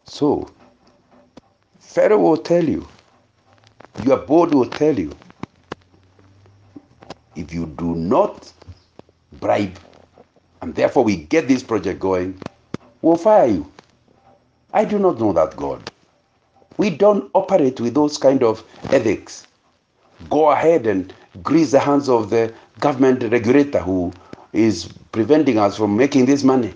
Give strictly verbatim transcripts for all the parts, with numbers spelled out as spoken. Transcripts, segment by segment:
So, Pharaoh will tell you, your board will tell you, if you do not bribe, and therefore we get this project going, we'll fire you. I do not know that God. We don't operate with those kind of ethics. Go ahead and grease the hands of the government regulator who is preventing us from making this money.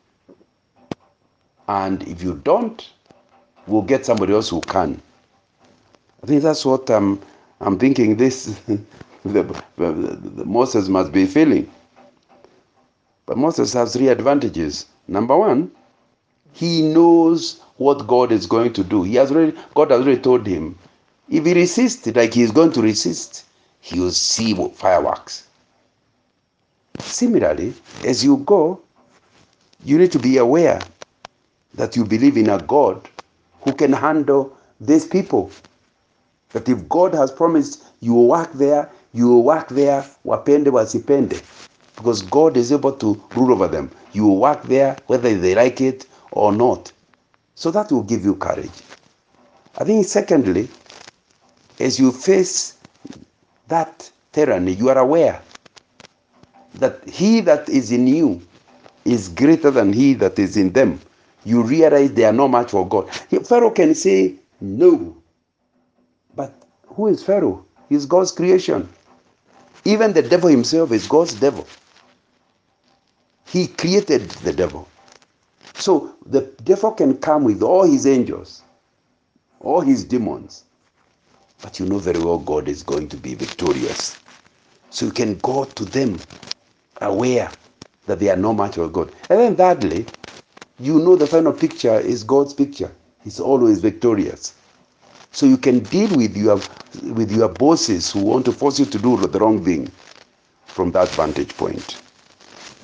And if you don't, we'll get somebody else who can. I think that's what I'm, I'm thinking this the, the, the Moses must be feeling. But Moses has three advantages. Number one, he knows what God is going to do. He has already, God has already told him, if he resists like he is going to resist, he will see fireworks. Similarly, as you go, you need to be aware that you believe in a God who can handle these people. That if God has promised you will work there, you will work there, wapende wasipende, because God is able to rule over them. You will work there whether they like it or not. So that will give you courage. I think secondly, as you face that tyranny, you are aware that he that is in you is greater than he that is in them. You realize they are no match for God. Pharaoh can say no, but who is Pharaoh? He's God's creation. Even the devil himself is God's devil. He created the devil. So the devil can come with all his angels, all his demons, but you know very well God is going to be victorious. So you can go to them aware that they are no match for God. And then thirdly, you know the final picture is God's picture. He's always victorious. So you can deal with your, with your bosses who want to force you to do the wrong thing from that vantage point.